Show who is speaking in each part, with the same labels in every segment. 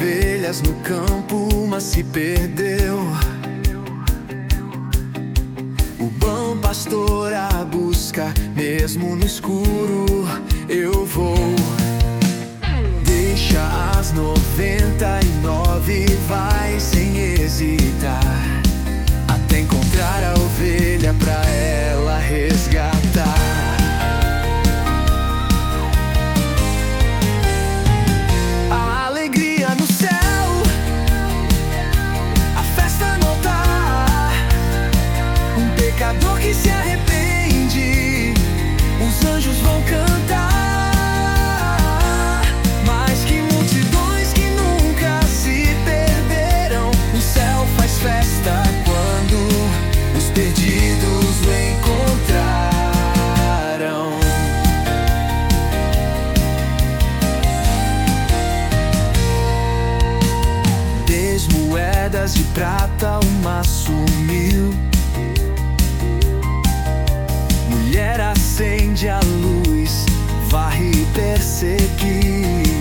Speaker 1: ovelhas no campo, mas se perdeu. O bom pastor a busca, mesmo no escuro eu vou. Deixa as 99, vai sem hesitar, até encontrar a ovelha pra ela resgatar. A alegria no céu, a festa no altar, um pecador que se arrepende, os anjos vão cantar. Mas que multidões que nunca se perderam, o céu faz festa quando os perdidos o encontraram. Moedas de prata uma sumiu. Mulher acende a luz, varre e perseguir.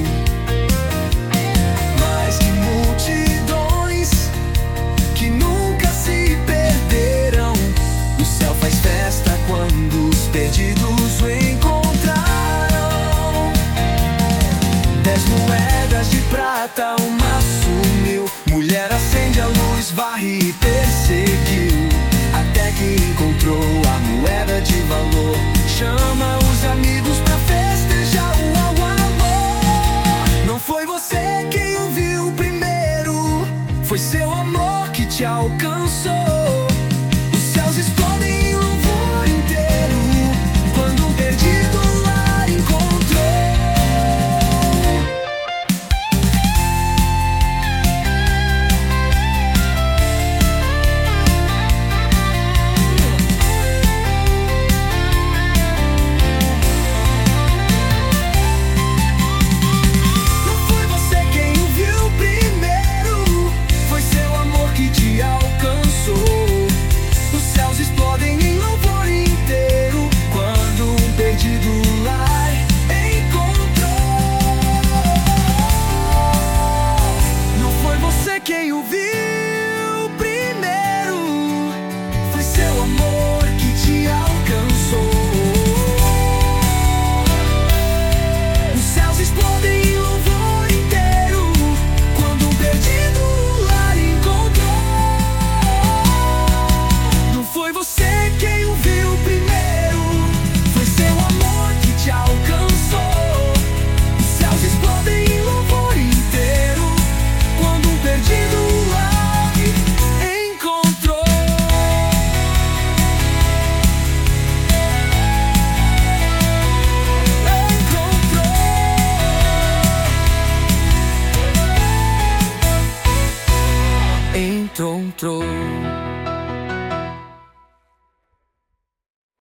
Speaker 1: Mas que multidões que nunca se perderam, o céu faz festa quando os perdidos o encontraram. 10 moedas de prata uma sumiu. Mulher acende a luz, varre e perseguiu, até que encontrou a moeda de valor. Chama os amigos pra festejar o amor. Não foi você quem o viu primeiro, foi seu amor que te alcançou.